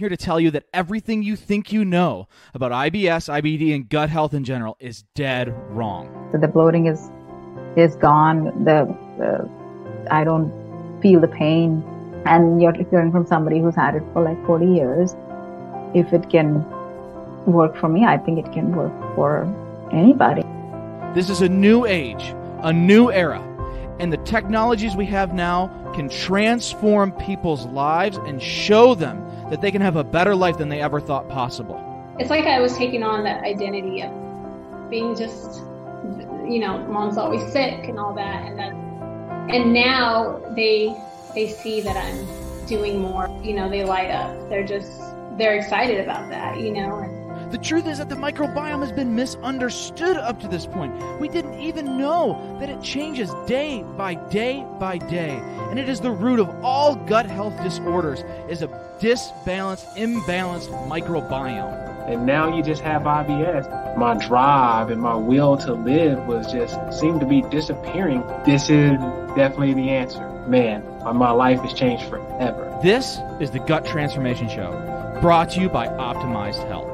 here to tell you that everything you think you know about IBS, IBD, and gut health in general is dead wrong. So the bloating is gone. I don't feel the pain. And you're hearing from somebody who's had it for like 40 years. If it can work for me, I think it can work for anybody. This is a new age, a new era. And the technologies we have now can transform people's lives and show them that they can have a better life than they ever thought possible. It's like I was taking on that identity of being just, mom's always sick and all that. And now they see that I'm doing more, they light up. They're excited about that, The truth is that the microbiome has been misunderstood up to this point. We didn't even know that it changes day by day by day. And it is the root of all gut health disorders, is a imbalanced microbiome. And now you just have IBS. My drive and my will to live seemed to be disappearing. This is definitely the answer. Man, my life has changed forever. This is the Gut Transformation Show, brought to you by Optimized Health.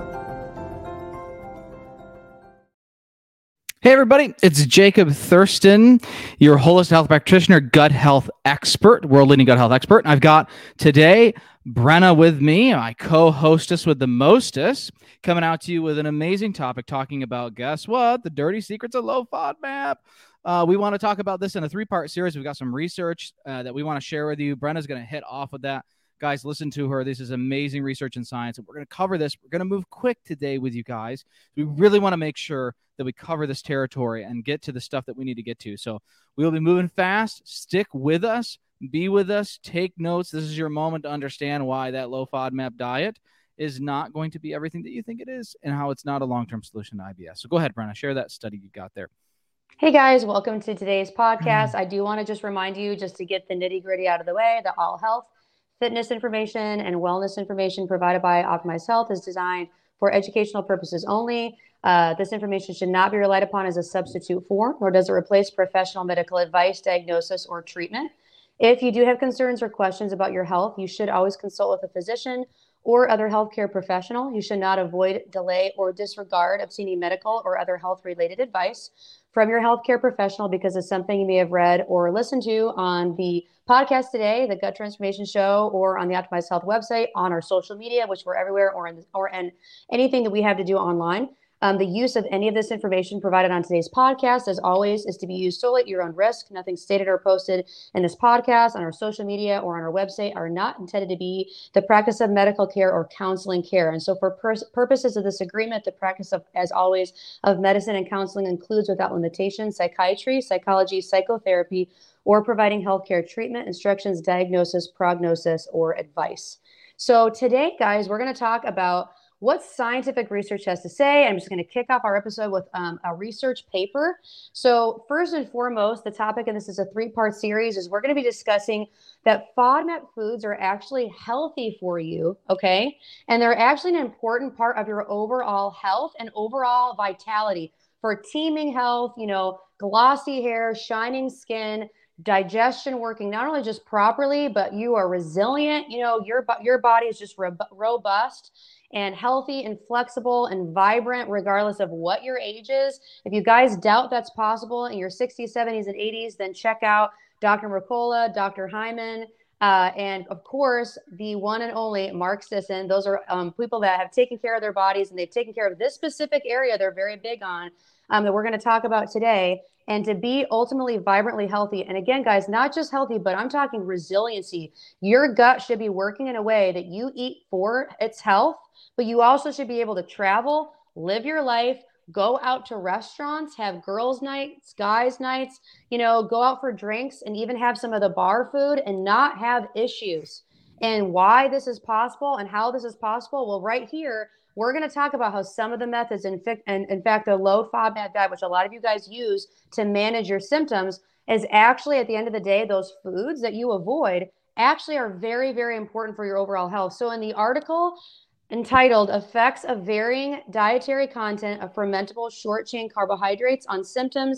Hey everybody, it's Jacob Thurston, your holistic health practitioner, gut health expert, world-leading gut health expert. And I've got today Brenna with me, my co-hostess with the mostest, coming out to you with an amazing topic talking about, guess what? The dirty secrets of low FODMAP. We want to talk about this in a 3-part series. We've got some research that we want to share with you. Brenna's going to hit off with that. Guys, listen to her. This is amazing research and science. And we're going to cover this. We're going to move quick today with you guys. We really want to make sure that we cover this territory and get to the stuff that we need to get to. So we will be moving fast. Stick with us. Be with us. Take notes. This is your moment to understand why that low FODMAP diet is not going to be everything that you think it is and how it's not a long-term solution to IBS. So go ahead, Brenna. Share that study you got there. Hey guys, welcome to today's podcast. I do want to just remind you, just to get the nitty-gritty out of the way, that all health, fitness information, and wellness information provided by Optimized Health is designed for educational purposes only. This information should not be relied upon as a substitute for, nor does it replace professional medical advice, diagnosis, or treatment. If you do have concerns or questions about your health, you should always consult with a physician or other healthcare professional. You should not avoid, delay, or disregard obtaining medical or other health-related advice from your healthcare professional because of something you may have read or listened to on the podcast today, the Gut Transformation Show, or on the Optimized Health website, on our social media, which we're everywhere, or in anything that we have to do online. The use of any of this information provided on today's podcast, as always, is to be used solely at your own risk. Nothing stated or posted in this podcast, on our social media, or on our website are not intended to be the practice of medical care or counseling care. And so for purposes of this agreement, the practice of, as always, of medicine and counseling includes, without limitation, psychiatry, psychology, psychotherapy, or providing healthcare treatment, instructions, diagnosis, prognosis, or advice. So today, guys, we're going to talk about what scientific research has to say. I'm just going to kick off our episode with a research paper. So first and foremost, the topic, and this is a 3-part series, is we're going to be discussing that FODMAP foods are actually healthy for you, okay? And they're actually an important part of your overall health and overall vitality for teeming health, glossy hair, shining skin, digestion working not only just properly, but you are resilient. Your body is just robust and healthy and flexible and vibrant, regardless of what your age is. If you guys doubt that's possible in your 60s, 70s, and 80s, then check out Dr. Mercola, Dr. Hyman, and of course, the one and only Mark Sisson. Those are people that have taken care of their bodies, and they've taken care of this specific area they're very big on, that we're going to talk about today. And to be ultimately vibrantly healthy. And again, guys, not just healthy, but I'm talking resiliency. Your gut should be working in a way that you eat for its health, but you also should be able to travel, live your life, go out to restaurants, have girls' nights, guys' nights, go out for drinks, and even have some of the bar food and not have issues. And why this is possible and how this is possible, well, right here, we're going to talk about how some of the methods, in fact, the low FODMAP diet, which a lot of you guys use to manage your symptoms, is actually, at the end of the day, those foods that you avoid actually are very, very important for your overall health. So in the article entitled Effects of Varying Dietary Content of Fermentable Short-Chain Carbohydrates on Symptoms,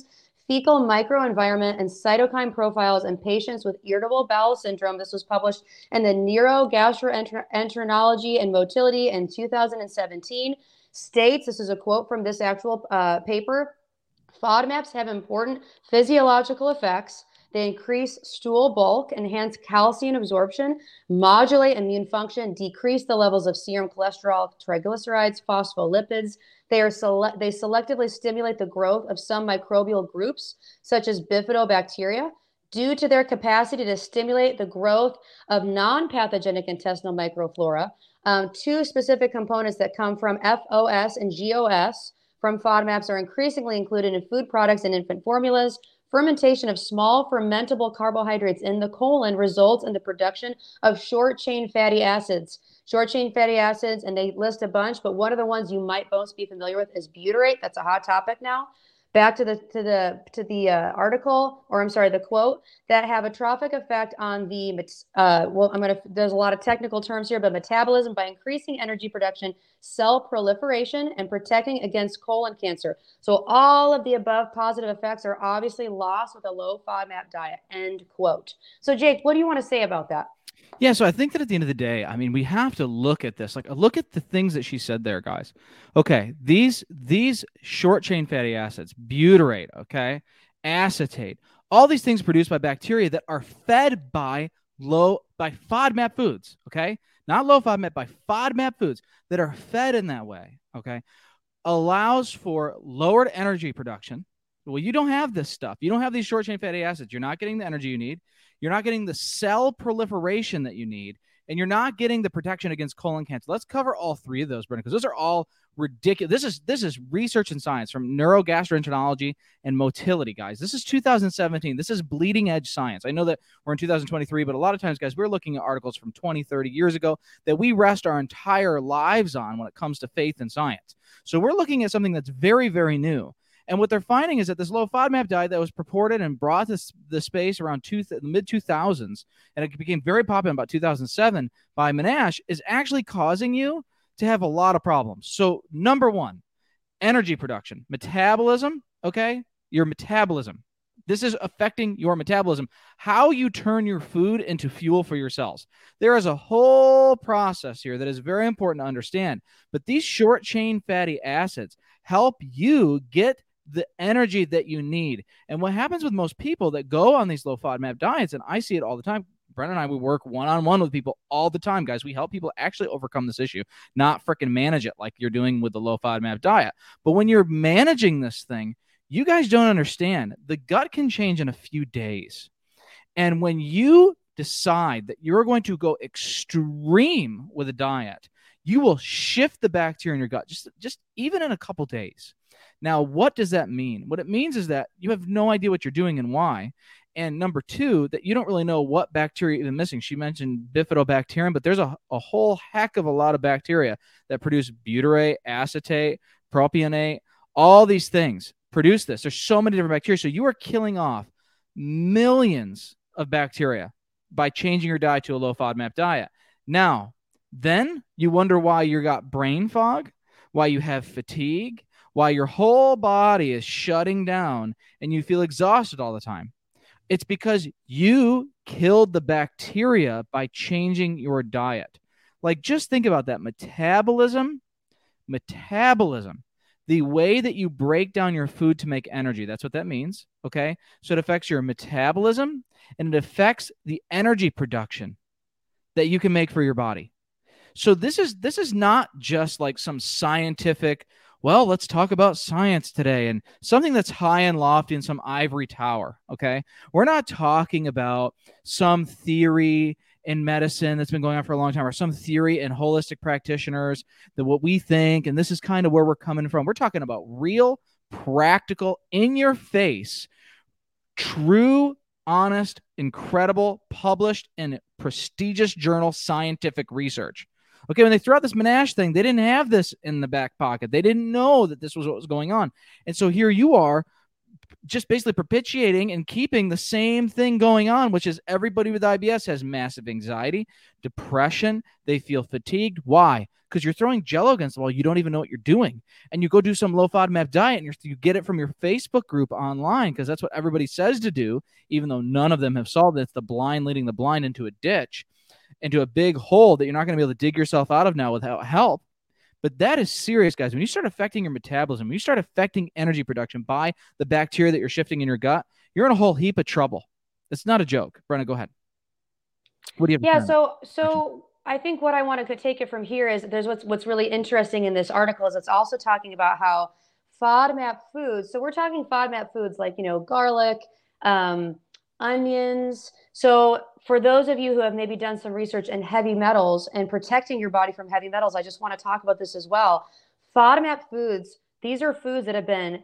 fecal microenvironment and cytokine profiles in patients with irritable bowel syndrome. This was published in the Neurogastroenterology and Motility in 2017. States, this is a quote from this actual paper, FODMAPs have important physiological effects. They increase stool bulk, enhance calcium absorption, modulate immune function, decrease the levels of serum cholesterol, triglycerides, phospholipids. They selectively stimulate the growth of some microbial groups, such as bifidobacteria, due to their capacity to stimulate the growth of non-pathogenic intestinal microflora. Two specific components that come from FOS and GOS from FODMAPs are increasingly included in food products and infant formulas. Fermentation of small fermentable carbohydrates in the colon results in the production of short-chain fatty acids. Short-chain fatty acids, and they list a bunch, but one of the ones you might most be familiar with is butyrate. That's a hot topic now. Back to the article, or I'm sorry, the quote, that have a trophic effect on the, there's a lot of technical terms here, but metabolism by increasing energy production, cell proliferation, and protecting against colon cancer. So all of the above positive effects are obviously lost with a low FODMAP diet, end quote. So Jake, what do you want to say about that? Yeah, so I think that at the end of the day, I mean, we have to look at this. Like, look at the things that she said there, guys. Okay, these short chain fatty acids, butyrate, okay, acetate, all these things produced by bacteria that are fed by FODMAP foods, okay, not low FODMAP, by FODMAP foods that are fed in that way, okay, allows for lowered energy production. Well, you don't have this stuff. You don't have these short chain fatty acids. You're not getting the energy you need. You're not getting the cell proliferation that you need, and you're not getting the protection against colon cancer. Let's cover all three of those, Brenna, because those are all ridiculous. This is research and science from Neurogastroenterology and Motility, guys. This is 2017. This is bleeding edge science. I know that we're in 2023, but a lot of times, guys, we're looking at articles from 20, 30 years ago that we rest our entire lives on when it comes to faith and science. So we're looking at something that's very, very new. And what they're finding is that this low FODMAP diet that was purported and brought to the space around the mid-2000s, and it became very popular in about 2007 by Monash, is actually causing you to have a lot of problems. So number one, energy production, metabolism, okay? Your metabolism. This is affecting your metabolism, how you turn your food into fuel for your cells. There is a whole process here that is very important to understand. But these short-chain fatty acids help you get the energy that you need. And what happens with most people that go on these low FODMAP diets, and I see it all the time, Brenna and I, we work one-on-one with people all the time, guys. We help people actually overcome this issue, not freaking manage it like you're doing with the low FODMAP diet. But when you're managing this thing, you guys don't understand. The gut can change in a few days. And when you decide that you're going to go extreme with a diet, you will shift the bacteria in your gut just even in a couple days. Now, what does that mean? What it means is that you have no idea what you're doing and why. And number two, that you don't really know what bacteria you're even missing. She mentioned bifidobacterium, but there's a whole heck of a lot of bacteria that produce butyrate, acetate, propionate, all these things produce this. There's so many different bacteria. So you are killing off millions of bacteria by changing your diet to a low FODMAP diet. Now, then you wonder why you got brain fog, why you have fatigue, why your whole body is shutting down and you feel exhausted all the time. It's because you killed the bacteria by changing your diet. Like, just think about that. Metabolism, the way that you break down your food to make energy. That's what that means. Okay. So it affects your metabolism and it affects the energy production that you can make for your body. So this is not just like some scientific, well, let's talk about science today and something that's high and lofty in some ivory tower, okay? We're not talking about some theory in medicine that's been going on for a long time or some theory in holistic practitioners that what we think, and this is kind of where we're coming from. We're talking about real, practical, in-your-face, true, honest, incredible, published in prestigious journal scientific research. Okay, when they threw out this Monash thing, they didn't have this in the back pocket. They didn't know that this was what was going on. And so here you are just basically propitiating and keeping the same thing going on, which is everybody with IBS has massive anxiety, depression. They feel fatigued. Why? Because you're throwing Jello against the wall. You don't even know what you're doing. And you go do some low FODMAP diet and you get it from your Facebook group online because that's what everybody says to do, even though none of them have solved it. It's the blind leading the blind into a ditch, into a big hole that you're not going to be able to dig yourself out of now without help. But that is serious, guys. When you start affecting your metabolism, when you start affecting energy production by the bacteria that you're shifting in your gut, you're in a whole heap of trouble. It's not a joke. Brenna, go ahead. What do you have? Yeah, so I think what I want to take it from here is there's what's really interesting in this article is it's also talking about how FODMAP foods. So we're talking FODMAP foods like, garlic, onions. So for those of you who have maybe done some research in heavy metals and protecting your body from heavy metals, I just want to talk about this as well. FODMAP foods, these are foods that have been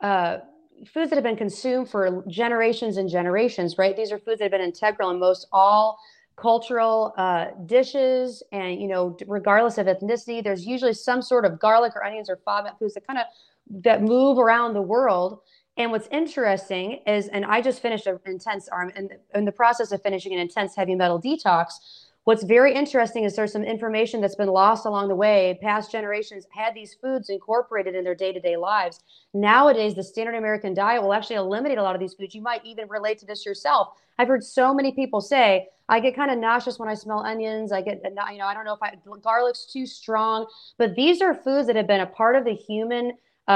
consumed for generations and generations, right? These are foods that have been integral in most all cultural dishes, and regardless of ethnicity, there's usually some sort of garlic or onions or FODMAP foods that move around the world. And what's interesting is, and I just finished an intense in the process of finishing an intense heavy metal detox. What's very interesting is there's some information that's been lost along the way. Past generations had these foods incorporated in their day-to-day lives. Nowadays, the standard American diet will actually eliminate a lot of these foods. You might even relate to this yourself. I've heard so many people say, I get kind of nauseous when I smell onions. I don't know if garlic's too strong, but these are foods that have been a part of the human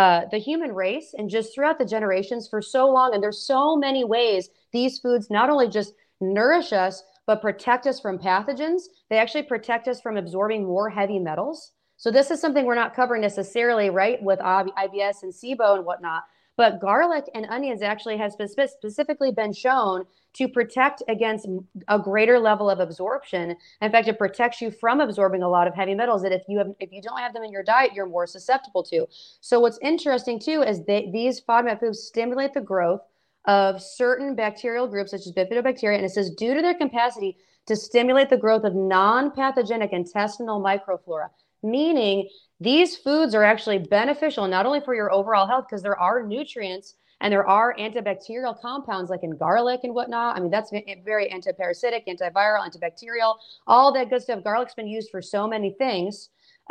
race and just throughout the generations for so long. And there's so many ways these foods not only just nourish us, but protect us from pathogens. They actually protect us from absorbing more heavy metals. So this is something we're not covering necessarily, right, with IBS and SIBO and whatnot. But garlic and onions actually has specifically been shown to protect against a greater level of absorption. In fact, it protects you from absorbing a lot of heavy metals that if you don't have them in your diet, you're more susceptible to. So what's interesting too is these FODMAP foods stimulate the growth of certain bacterial groups such as bifidobacteria, and it says due to their capacity to stimulate the growth of non-pathogenic intestinal microflora, meaning these foods are actually beneficial not only for your overall health, because there are nutrients and there are antibacterial compounds like in garlic and whatnot. I mean, that's very antiparasitic, antiviral, antibacterial, all that good stuff. Garlic's been used for so many things.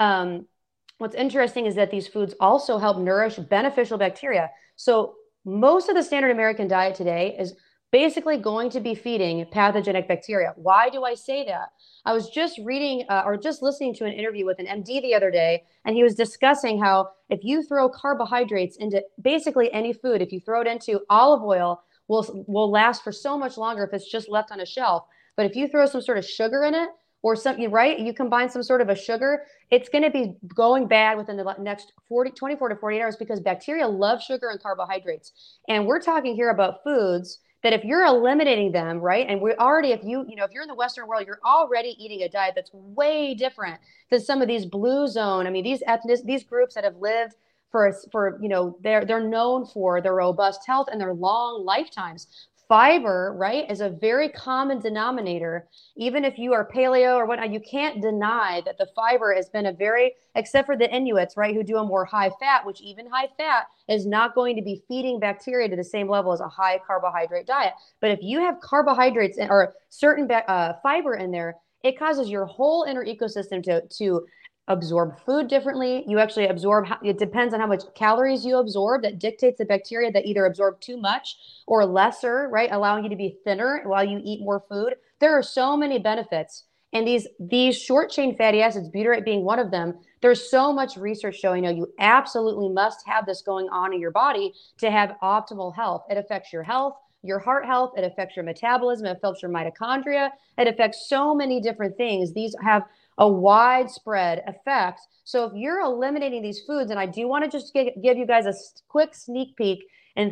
What's interesting is that these foods also help nourish beneficial bacteria. So most of the standard American diet today is basically going to be feeding pathogenic bacteria. Why do I say that? I was just reading or just listening to an interview with an MD the other day, and he was discussing how if you throw carbohydrates into basically any food, if you throw it into olive oil, will last for so much longer if it's just left on a shelf. But if you throw some sort of sugar in it, or something, right? You combine some sort of a sugar, it's going to be going bad within the next 24 to 48 hours because bacteria love sugar and carbohydrates. And we're talking here about foods that if you're eliminating them, right? And we're already, if you're in the Western world, you're already eating a diet that's way different than some of these blue zone. I mean, these groups that have lived for they're known for their robust health and their long lifetimes. Fiber, right, is a very common denominator. Even if you are paleo or whatnot, you can't deny that the fiber has been except for the Inuits, right, who do a more high fat, which even high fat is not going to be feeding bacteria to the same level as a high carbohydrate diet. But if you have carbohydrates or certain fiber in there, it causes your whole inner ecosystem to absorb food differently. You actually absorb, it depends on how much calories you absorb. That dictates the bacteria that either absorb too much or lesser, right? Allowing you to be thinner while you eat more food. There are so many benefits. And these short chain fatty acids, butyrate being one of them, there's so much research showing you absolutely must have this going on in your body to have optimal health. It affects your health, your heart health, it affects your metabolism, it affects your mitochondria, it affects so many different things. These have a widespread effect. So if you're eliminating these foods, and I do want to just give you guys a quick sneak peek,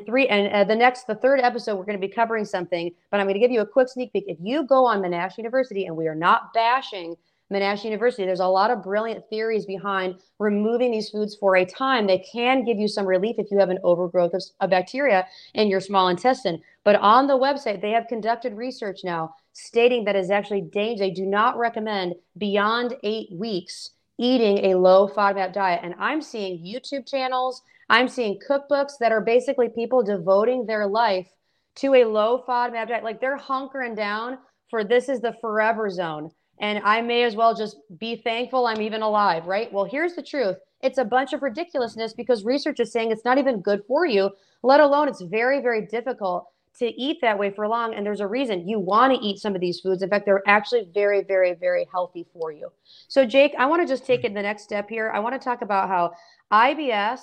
the third episode, we're going to be covering something, but I'm going to give you a quick sneak peek. If you go on Monash University, and we are not bashing Monash University, there's a lot of brilliant theories behind removing these foods for a time. They can give you some relief if you have an overgrowth of bacteria in your small intestine. But on the website, they have conducted research now stating that is actually dangerous. They do not recommend beyond 8 weeks eating a low FODMAP diet. And I'm seeing YouTube channels, I'm seeing cookbooks that are basically people devoting their life to a low FODMAP diet. Like they're hunkering down for this is the forever zone. And I may as well just be thankful I'm even alive, right? Well, here's the truth. It's a bunch of ridiculousness because research is saying it's not even good for you, let alone it's very, very difficult to eat that way for long. And there's a reason you want to eat some of these foods. In fact, they're actually very, very, very healthy for you. So Jake, I want to just take it the next step here. I want to talk about how IBS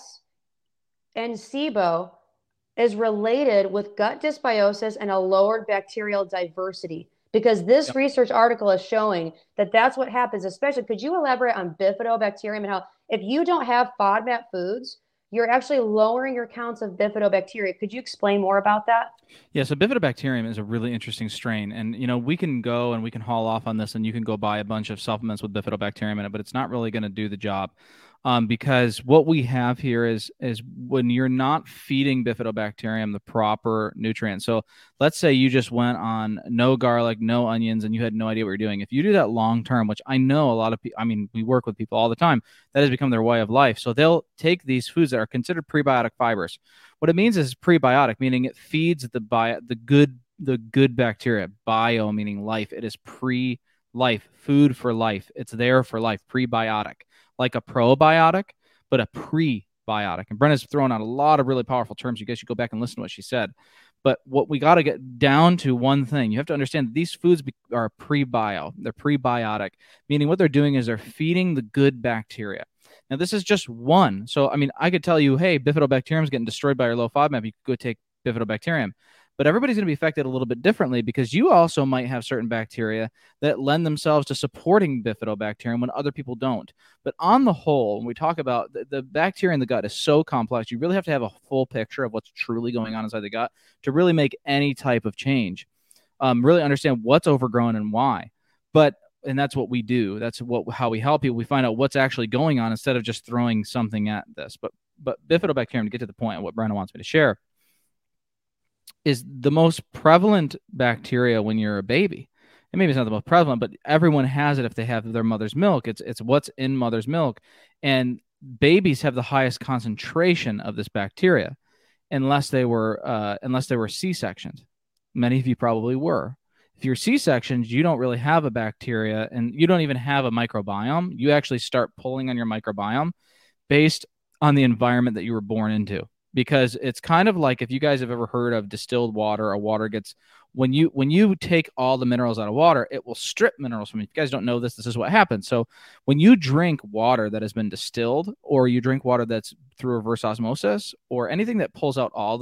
and SIBO is related with gut dysbiosis and a lowered bacterial diversity, because this research article is showing that that's what happens. Especially, could you elaborate on bifidobacterium and how if you don't have FODMAP foods, you're actually lowering your counts of bifidobacteria. Could you explain more about that? Yeah, so bifidobacterium is a really interesting strain. And, we can go and we can haul off on this and you can go buy a bunch of supplements with bifidobacterium in it, but it's not really going to do the job. Because what we have here is when you're not feeding bifidobacterium the proper nutrients. So let's say you just went on no garlic, no onions, and you had no idea what you're doing. If you do that long term, which I know a lot of people, we work with people all the time, that has become their way of life. So they'll take these foods that are considered prebiotic fibers. What it means is prebiotic, meaning it feeds the good bacteria. Bio meaning life. It is pre-life, food for life. It's there for life, prebiotic. Like a probiotic, but a prebiotic. And Brenna's thrown out a lot of really powerful terms. You guys should go back and listen to what she said. But what we got to get down to one thing. You have to understand that these foods are prebio. They're prebiotic, meaning what they're doing is they're feeding the good bacteria. Now, this is just one. So, I could tell you, hey, bifidobacterium is getting destroyed by your low FODMAP. You could go take bifidobacterium. But everybody's going to be affected a little bit differently because you also might have certain bacteria that lend themselves to supporting bifidobacterium when other people don't. But on the whole, when we talk about the bacteria in the gut is so complex, you really have to have a full picture of what's truly going on inside the gut to really make any type of change, really understand what's overgrown and why. And that's what we do. That's how we help people. We find out what's actually going on instead of just throwing something at this. But bifidobacterium, to get to the point of what Brenna wants me to share, is the most prevalent bacteria when you're a baby. And maybe it's not the most prevalent, but everyone has it if they have their mother's milk. It's what's in mother's milk. And babies have the highest concentration of this bacteria unless they were C-sectioned. Many of you probably were. If you're C-sectioned, you don't really have a bacteria and you don't even have a microbiome. You actually start pulling on your microbiome based on the environment that you were born into. Because it's kind of like if you guys have ever heard of distilled water, or water gets, when you take all the minerals out of water, it will strip minerals from it. If you guys don't know this is what happens. So when you drink water that has been distilled, or you drink water that's through reverse osmosis, or anything that pulls out all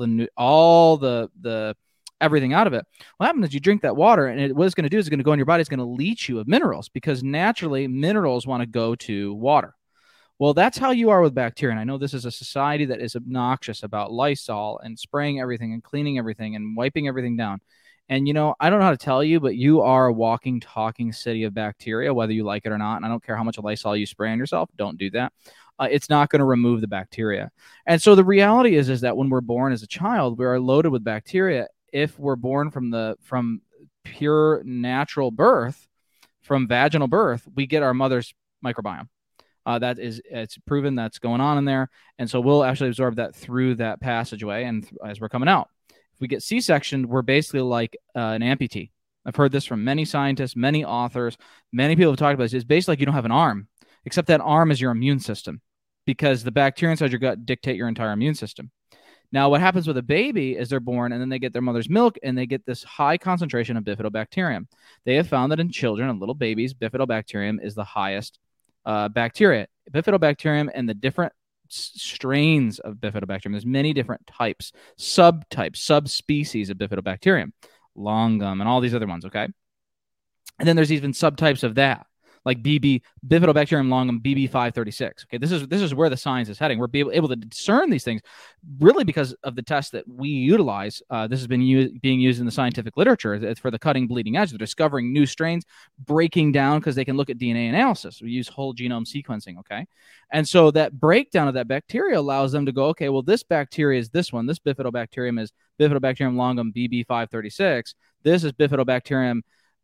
the everything out of it, what happens is you drink that water, and what it's going to do is it's going to go in your body. It's going to leach you of minerals because naturally minerals want to go to water. Well, that's how you are with bacteria. And I know this is a society that is obnoxious about Lysol and spraying everything and cleaning everything and wiping everything down. And, I don't know how to tell you, but you are a walking, talking city of bacteria, whether you like it or not. And I don't care how much Lysol you spray on yourself. Don't do that. It's not going to remove the bacteria. And so the reality is that when we're born as a child, we are loaded with bacteria. If we're born from pure natural birth, from vaginal birth, we get our mother's microbiome. It's proven that's going on in there. And so we'll actually absorb that through that passageway. And as we're coming out, if we get C-sectioned, we're basically like an amputee. I've heard this from many scientists, many authors, many people have talked about this. It's basically like you don't have an arm, except that arm is your immune system because the bacteria inside your gut dictate your entire immune system. Now, what happens with a baby is they're born and then they get their mother's milk and they get this high concentration of bifidobacterium. They have found that in children and little babies, bifidobacterium is the highest bacteria. Bifidobacterium and the different strains of bifidobacterium. There's many different types, subspecies of bifidobacterium, longum, and all these other ones, okay? And then there's even subtypes of that, like Bifidobacterium longum BB536. Okay, this is where the science is heading. We're able to discern these things really because of the test that we utilize. This has been being used in the scientific literature. It's for the cutting bleeding edge. They're discovering new strains, breaking down because they can look at DNA analysis. We use whole genome sequencing, okay? And so that breakdown of that bacteria allows them to go, okay, well, this bacteria is this one. This Bifidobacterium is Bifidobacterium longum BB536. This is Bifidobacterium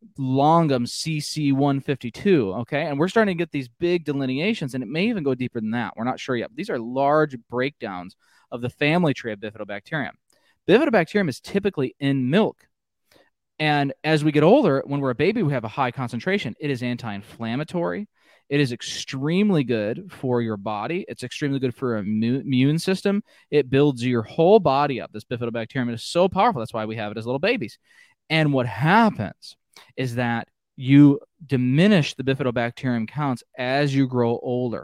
longum CC152. Okay. And we're starting to get these big delineations, and it may even go deeper than that. We're not sure yet. These are large breakdowns of the family tree of Bifidobacterium. Bifidobacterium is typically in milk. And as we get older, when we're a baby, we have a high concentration. It is anti-inflammatory. It is extremely good for your body. It's extremely good for your immune system. It builds your whole body up. This Bifidobacterium, it is so powerful. That's why we have it as little babies. And what happens is that you diminish the Bifidobacterium counts as you grow older.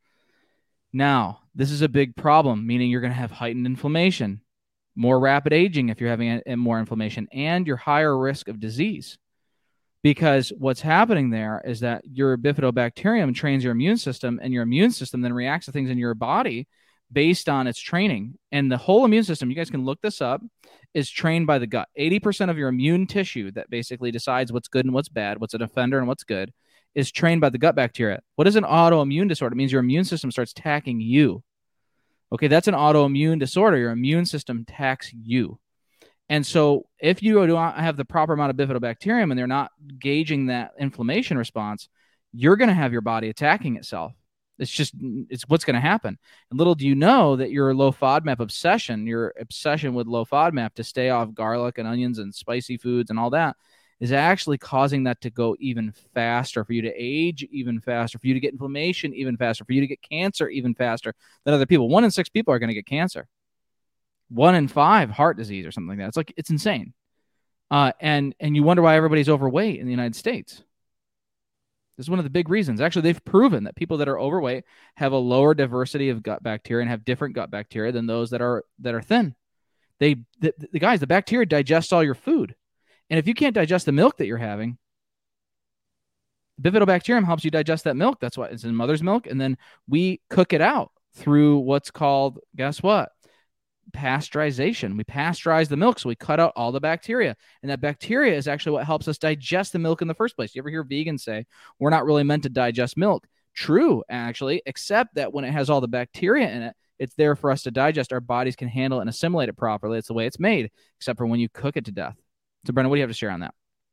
Now, this is a big problem, meaning you're going to have heightened inflammation, more rapid aging if you're having more inflammation, and your higher risk of disease. Because what's happening there is that your Bifidobacterium trains your immune system, and your immune system then reacts to things in your body based on its training. And the whole immune system, you guys can look this up, is trained by the gut. 80% of your immune tissue that basically decides what's good and what's bad, what's an offender and what's good, is trained by the gut bacteria. What is an autoimmune disorder? It means your immune system starts attacking you. Okay, that's an autoimmune disorder. Your immune system attacks you. And so if you do not have the proper amount of Bifidobacterium and they're not gauging that inflammation response, you're going to have your body attacking itself. It's what's going to happen. And little do you know that your low FODMAP obsession, your obsession with low FODMAP to stay off garlic and onions and spicy foods and all that, is actually causing that to go even faster, for you to age even faster, for you to get inflammation even faster, for you to get cancer even faster than other people. 1 in 6 people are going to get cancer. 1 in 5 heart disease or something like that. It's insane. And you wonder why everybody's overweight in the United States. This is one of the big reasons. Actually, they've proven that people that are overweight have a lower diversity of gut bacteria and have different gut bacteria than those that are thin. The bacteria digest all your food. And if you can't digest the milk that you're having, Bifidobacterium helps you digest that milk. That's why it's in mother's milk. And then we cook it out through what's called, guess what? Pasteurization. We pasteurize the milk, so we cut out all the bacteria. And that bacteria is actually what helps us digest the milk in the first place. You ever hear vegans say, we're not really meant to digest milk? True, actually, except that when it has all the bacteria in it, it's there for us to digest. Our bodies can handle it and assimilate it properly. It's the way it's made, except for when you cook it to death. So, Brenna, what do you have to share on that?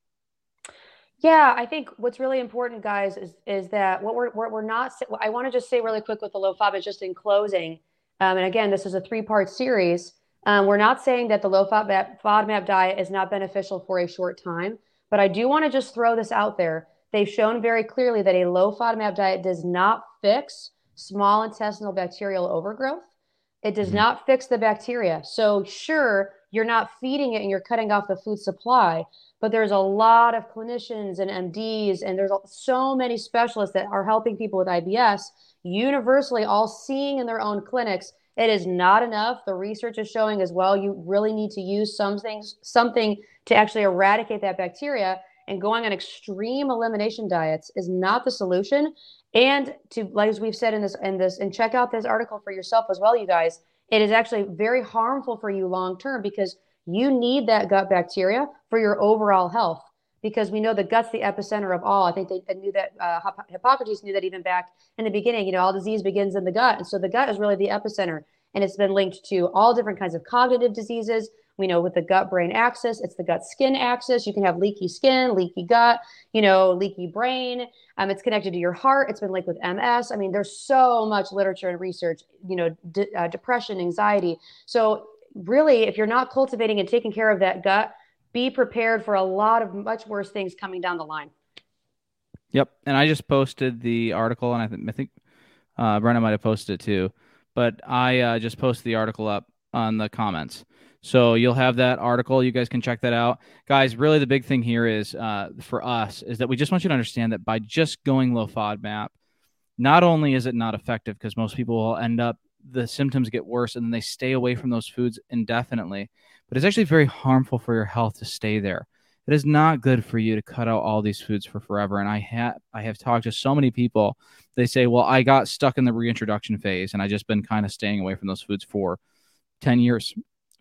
Yeah, I think what's really important, guys, is that what we're not. I want to just say really quick with the low FODMAP, just in closing. And again, this is a 3-part series. We're not saying that the low FODMAP diet is not beneficial for a short time, but I do want to just throw this out there. They've shown very clearly that a low FODMAP diet does not fix small intestinal bacterial overgrowth. It does not fix the bacteria. So sure, you're not feeding it and you're cutting off the food supply, but there's a lot of clinicians and MDs, and there's so many specialists that are helping people with IBS, universally all seeing in their own clinics. It is not enough. The research is showing as well, you really need to use something to actually eradicate that bacteria, and going on extreme elimination diets is not the solution. And to, like as we've said in this, and check out this article for yourself as well, you guys, it is actually very harmful for you long-term, because you need that gut bacteria for your overall health, because we know the gut's the epicenter of all. I think they knew that, Hippocrates knew that even back in the beginning, all disease begins in the gut. And so the gut is really the epicenter, and it's been linked to all different kinds of cognitive diseases. We know with the gut-brain axis, it's the gut-skin axis. You can have leaky skin, leaky gut, leaky brain. It's connected to your heart. It's been linked with MS. I mean, there's so much literature and research, depression, anxiety. So really, if you're not cultivating and taking care of that gut, be prepared for a lot of much worse things coming down the line. Yep. And I just posted the article, and I think Brenna might have posted it too, but I just posted the article up on the comments. So you'll have that article. You guys can check that out. Guys, really the big thing here is for us is that we just want you to understand that by just going low FODMAP, not only is it not effective, because most people will end up, the symptoms get worse and then they stay away from those foods indefinitely, but it's actually very harmful for your health to stay there. It is not good for you to cut out all these foods for forever. And I have talked to so many people. They say, well, I got stuck in the reintroduction phase and I just been kind of staying away from those foods for 10 years.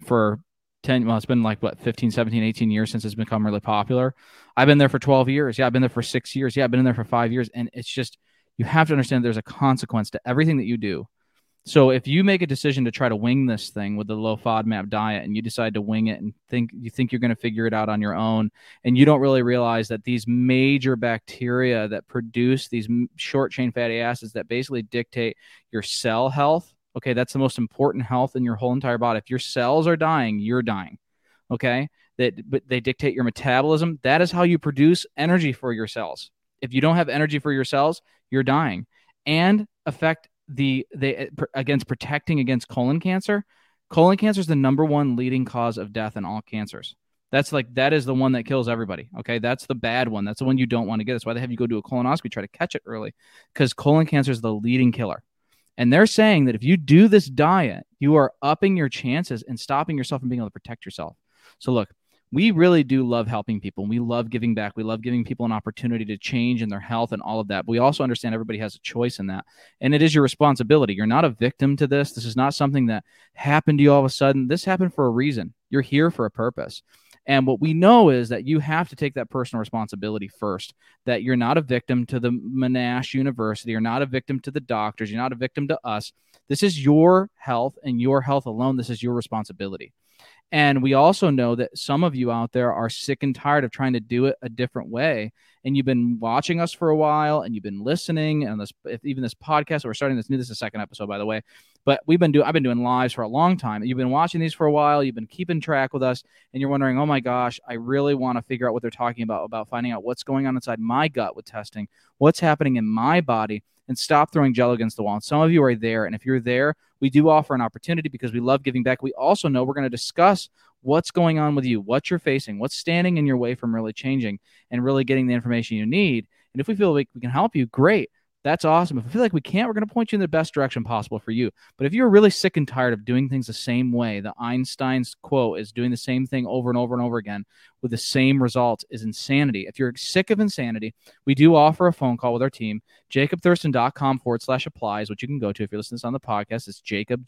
It's been like 15, 17, 18 years since it's become really popular. I've been there for 12 years. Yeah, I've been there for 6 years. Yeah, I've been in there for 5 years. And it's just, you have to understand there's a consequence to everything that you do. So if you make a decision to try to wing this thing with the low FODMAP diet, and you decide to wing it and you think you're going to figure it out on your own, and you don't really realize that these major bacteria that produce these short chain fatty acids that basically dictate your cell health, okay, that's the most important health in your whole entire body. If your cells are dying, you're dying. Okay, but they dictate your metabolism. That is how you produce energy for your cells. If you don't have energy for your cells, you're dying. And affect against protecting against colon cancer. Colon cancer is the number one leading cause of death in all cancers. That is the one that kills everybody. Okay, that's the bad one. That's the one you don't want to get. That's why they have you go do a colonoscopy, try to catch it early, because colon cancer is the leading killer. And they're saying that if you do this diet, you are upping your chances and stopping yourself from being able to protect yourself. So look, we really do love helping people. We love giving back. We love giving people an opportunity to change in their health and all of that. But we also understand everybody has a choice in that. And it is your responsibility. You're not a victim to this. This is not something that happened to you all of a sudden. This happened for a reason. You're here for a purpose. And what we know is that you have to take that personal responsibility first, that you're not a victim to the Monash University. You're not a victim to the doctors. You're not a victim to us. This is your health and your health alone. This is your responsibility. And we also know that some of you out there are sick and tired of trying to do it a different way. And you've been watching us for a while, and you've been listening, and even this podcast. We're starting this new. This is the second episode, by the way. But I've been doing lives for a long time. You've been watching these for a while. You've been keeping track with us, and you're wondering, oh my gosh, I really want to figure out what they're talking about finding out what's going on inside my gut with testing, what's happening in my body, and stop throwing jello against the wall. And some of you are there, and if you're there, we do offer an opportunity because we love giving back. We also know we're going to discuss what's going on with you, what you're facing, what's standing in your way from really changing and really getting the information you need. And if we feel like we can help you, great. That's awesome. If we feel like we can't, we're going to point you in the best direction possible for you. But if you're really sick and tired of doing things the same way, the Einstein's quote is doing the same thing over and over and over again with the same results is insanity. If you're sick of insanity, we do offer a phone call with our team. JacobThurston.com/apply is what you can go to if you're listening to this on the podcast. It's Jacob,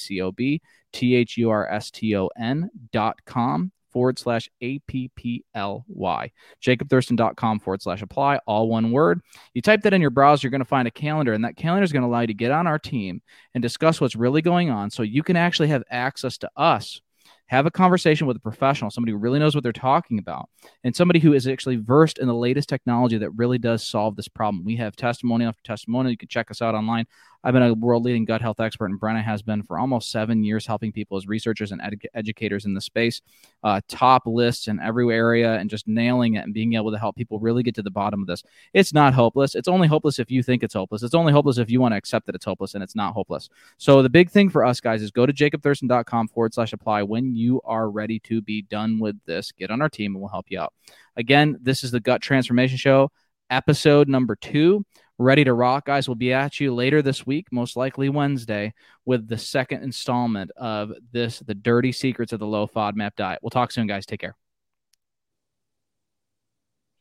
JacobThurston.com/APPLY. JacobThurston.com/apply, all one word. You type that in your browser, you're going to find a calendar, and that calendar is going to allow you to get on our team and discuss what's really going on so you can actually have access to us. Have a conversation with a professional, somebody who really knows what they're talking about, and somebody who is actually versed in the latest technology that really does solve this problem. We have testimonial after testimonial. You can check us out online. I've been a world-leading gut health expert, and Brenna has been for almost 7 years helping people as researchers and educators in the space, top lists in every area, and just nailing it and being able to help people really get to the bottom of this. It's not hopeless. It's only hopeless if you think it's hopeless. It's only hopeless if you want to accept that it's hopeless, and it's not hopeless. So the big thing for us, guys, is go to JacobThurston.com/apply when you are ready to be done with this. Get on our team, and we'll help you out. Again, this is the Gut Transformation Show, episode number 2. Ready to rock, guys. We'll be at you later this week, most likely Wednesday, with the second installment of the dirty secrets of the low FODMAP diet. We'll talk soon, guys. Take care.